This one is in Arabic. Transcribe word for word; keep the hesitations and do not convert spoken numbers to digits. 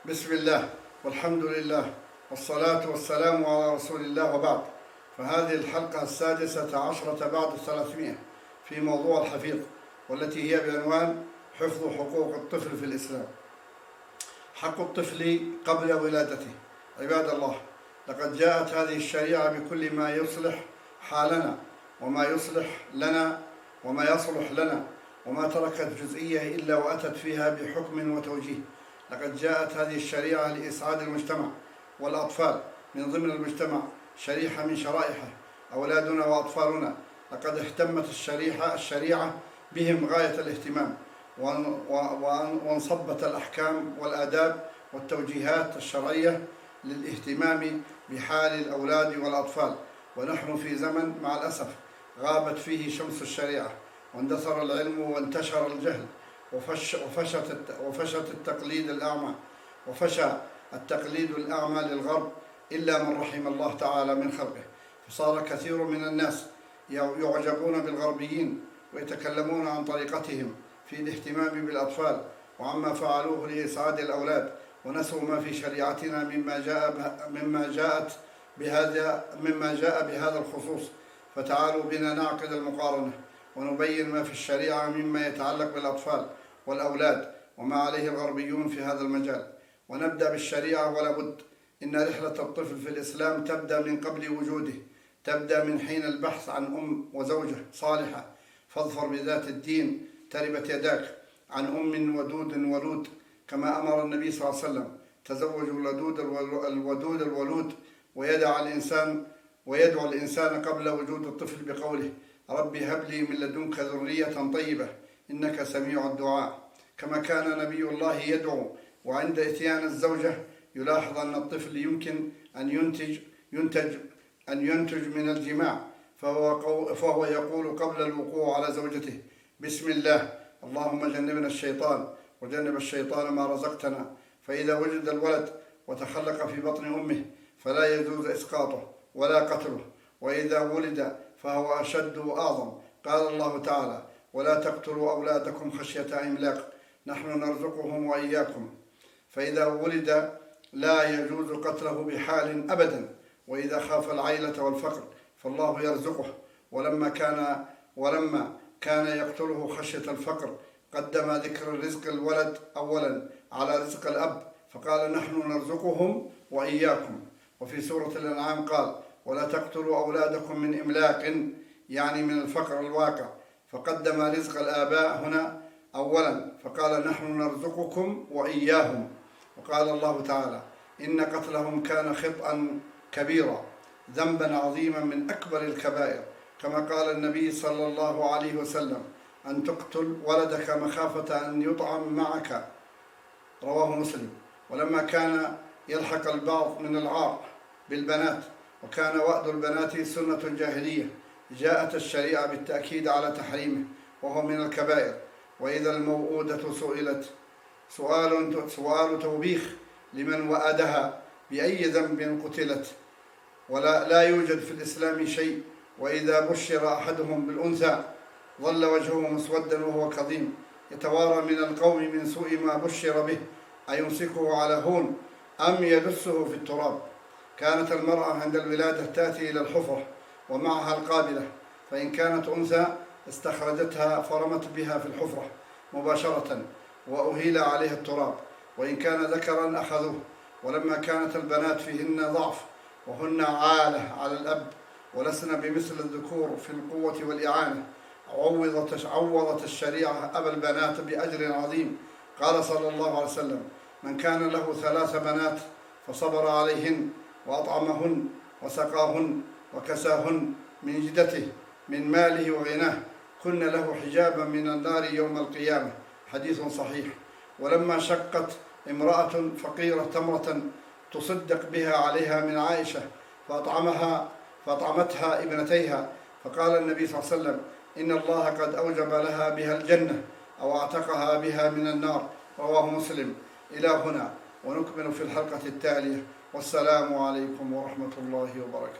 بسم الله والحمد لله والصلاة والسلام على رسول الله، وبعد. فهذه الحلقة السادسة عشرة بعد الثلاثمائة في موضوع الحفيظ، والتي هي بعنوان حفظ حقوق الطفل في الإسلام. حق الطفل قبل ولادته. عباد الله، لقد جاءت هذه الشريعة بكل ما يصلح حالنا وما يصلح لنا وما يصلح لنا، وما تركت جزئية إلا وأتت فيها بحكم وتوجيه. لقد جاءت هذه الشريعة لإسعاد المجتمع والأطفال. من ضمن المجتمع شريحة من شرائحه أولادنا وأطفالنا. لقد اهتمت الشريحة الشريعة بهم غاية الاهتمام، وانصبت الأحكام والآداب والتوجيهات الشرعية للاهتمام بحال الأولاد والأطفال. ونحن في زمن مع الأسف غابت فيه شمس الشريعة، واندثر العلم وانتشر الجهل، وفش وفشت وفشت التقليد الأعمى وفشى التقليد الأعمى للغرب، إلا من رحم الله تعالى من خلقه. فصار كثير من الناس يعجبون بالغربيين ويتكلمون عن طريقتهم في الاهتمام بالأطفال وعما فعلوه لإسعاد الأولاد، ونسوا ما في شريعتنا مما جاء مما جاءت بهذا مما جاء بهذا الخصوص. فتعالوا بنا نعقد المقارنة ونبين ما في الشريعة مما يتعلق بالأطفال والأولاد وما عليه الغربيون في هذا المجال. ونبدأ بالشريعة، ولا بد. إن رحلة الطفل في الإسلام تبدأ من قبل وجوده، تبدأ من حين البحث عن أم وزوجة صالحة. فاظفر بذات الدين تربت يداك. عن أم ودود ولود، كما أمر النبي صلى الله عليه وسلم: تزوجوا الودود الودود الولود. ويدعو الإنسان ويدعو الإنسان قبل وجود الطفل بقوله: ربي هب لي من لدنك ذرية طيبة إنك سميع الدعاء. كما كان نبي الله يدعو، وعند إتيان الزوجة يلاحظ أن الطفل يمكن أن ينتج ينتج أن ينتج من الجماع، فهو فهو يقول قبل الوقوع على زوجته: بسم الله، اللهم جنبنا الشيطان وجنب الشيطان ما رزقتنا. فإذا وجد الولد وتخلق في بطن أمه فلا يجوز إسقاطه ولا قتله، وإذا ولد فهو أشد وأعظم. قال الله تعالى: ولا تقتلوا أولادكم خشية إملاق، نحن نرزقهم وإياكم. فإذا ولد لا يجوز قتله بحال أبدا. وإذا خاف العيلة والفقر فالله يرزقه. ولما كان ولما كان يقتله خشية الفقر قدم ذكر رزق الولد أولا على رزق الأب، فقال: نحن نرزقهم وإياكم. وفي سورة الأنعام قال: ولا تقتلوا أولادكم من إملاق، يعني من الفقر الواقع، فقدم رزق الآباء هنا أولا، فقال: نحن نرزقكم وإياهم. وقال الله تعالى: إن قتلهم كان خطأ كبيرا، ذنبا عظيما من أكبر الكبائر. كما قال النبي صلى الله عليه وسلم: أن تقتل ولدك مخافة أن يطعم معك، رواه مسلم. ولما كان يلحق البعض من العار بالبنات، وكان وأد البنات سنة جاهلية، جاءت الشريعة بالتأكيد على تحريمه، وهو من الكبائر. وإذا الموءودة سئلت سؤال سؤال توبيخ لمن وأدها: بأي ذنب قتلت؟ ولا لا يوجد في الإسلام شيء. وإذا بشر أحدهم بالأنثى ظل وجهه مسودا وهو كظيم، يتوارى من القوم من سوء ما بشر به، أيمسكه على هون أم يدسه في التراب. كانت المرأة عند الولادة تأتي إلى الحفرة ومعها القابلة، فإن كانت أنثى استخرجتها فرمت بها في الحفرة مباشرة وأهيل عليها التراب، وإن كان ذكرا أخذوه. ولما كانت البنات فيهن ضعف وهن عالة على الأب ولسن بمثل الذكور في القوة والإعانة، عوضت عوضت الشريعة أبا البنات بأجر عظيم. قال صلى الله عليه وسلم: من كان له ثلاث بنات فصبر عليهن وأطعمهن وسقاهن وكساهن من جدته من ماله وغناه، كن له حجابا من النار يوم القيامة. حديث صحيح. ولما شقت امرأة فقيرة تمرة تصدق بها عليها من عائشة فأطعمها فأطعمتها ابنتيها، فقال النبي صلى الله عليه وسلم: إن الله قد أوجب لها بها الجنة أو أعتقها بها من النار. رواه مسلم. إلى هنا، ونكمل في الحلقة التالية. والسلام عليكم ورحمة الله وبركاته.